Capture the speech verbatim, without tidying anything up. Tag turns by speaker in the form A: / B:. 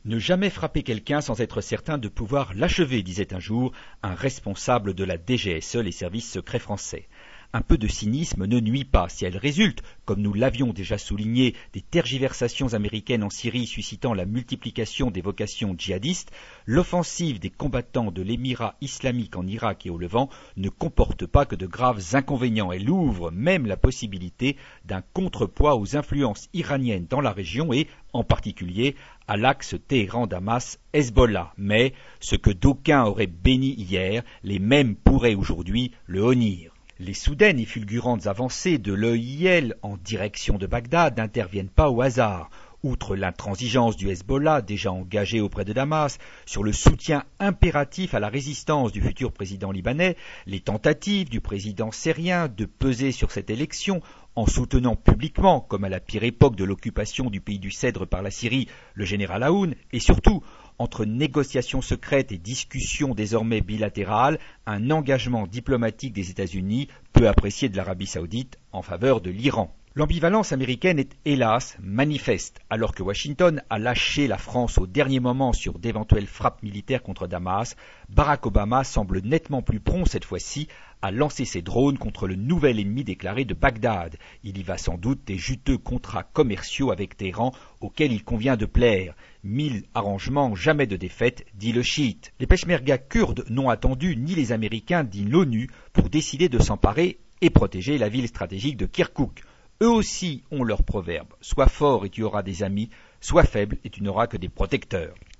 A: Ne jamais frapper quelqu'un sans être certain de pouvoir l'achever, disait un jour un responsable de la D G S E, les services secrets français. Un peu de cynisme ne nuit pas si elle résulte, comme nous l'avions déjà souligné, des tergiversations américaines en Syrie suscitant la multiplication des vocations djihadistes. L'offensive des combattants de l'Émirat islamique en Irak et au Levant ne comporte pas que de graves inconvénients. Elle ouvre même la possibilité d'un contrepoids aux influences iraniennes dans la région et, en particulier, à l'axe Téhéran-Damas-Hezbollah. Mais, ce que d'aucuns auraient béni hier, les mêmes pourraient aujourd'hui le honnir. Les soudaines et fulgurantes avancées de l'E I L en direction de Bagdad n'interviennent pas au hasard. Outre l'intransigeance du Hezbollah, déjà engagé auprès de Damas, sur le soutien impératif à la résistance du futur président libanais, les tentatives du président syrien de peser sur cette élection en soutenant publiquement, comme à la pire époque de l'occupation du pays du Cèdre par la Syrie, le général Aoun, et surtout, entre négociations secrètes et discussions désormais bilatérales, un engagement diplomatique des États-Unis peu apprécié de l'Arabie saoudite en faveur de l'Iran. L'ambivalence américaine est hélas manifeste. Alors que Washington a lâché la France au dernier moment sur d'éventuelles frappes militaires contre Damas, Barack Obama semble nettement plus prompt cette fois-ci à lancer ses drones contre le nouvel ennemi déclaré de Bagdad. Il y va sans doute des juteux contrats commerciaux avec Téhéran auxquels il convient de plaire. Mille arrangements, jamais de défaite, dit le chiite. Les peshmergas kurdes n'ont attendu ni les Américains ni l'ONU pour décider de s'emparer et protéger la ville stratégique de Kirkouk. Eux aussi ont leur proverbe, sois fort et tu auras des amis, sois faible et tu n'auras que des protecteurs.